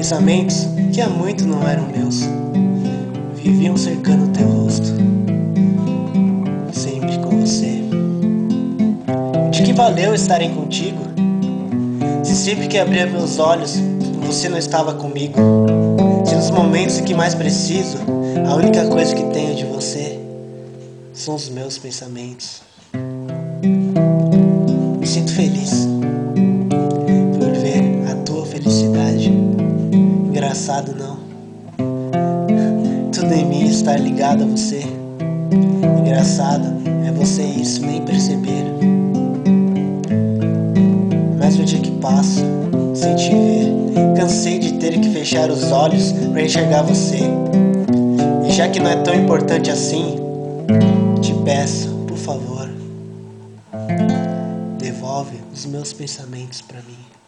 Pensamentos que há muito não eram meus viviam cercando teu rosto, sempre com você. De que valeu estarem contigo, se sempre que abria meus olhos você não estava comigo? Se nos momentos em que mais preciso, a única coisa que tenho de você são os meus pensamentos. Me sinto feliz por ver a tua felicidade. Engraçado, não? Tudo em mim está ligado a você. Engraçado é você isso nem perceber. Mas o dia que passo sem te ver, cansei de ter que fechar os olhos para enxergar você. E já que não é tão importante assim, te peço, por favor, devolve os meus pensamentos para mim.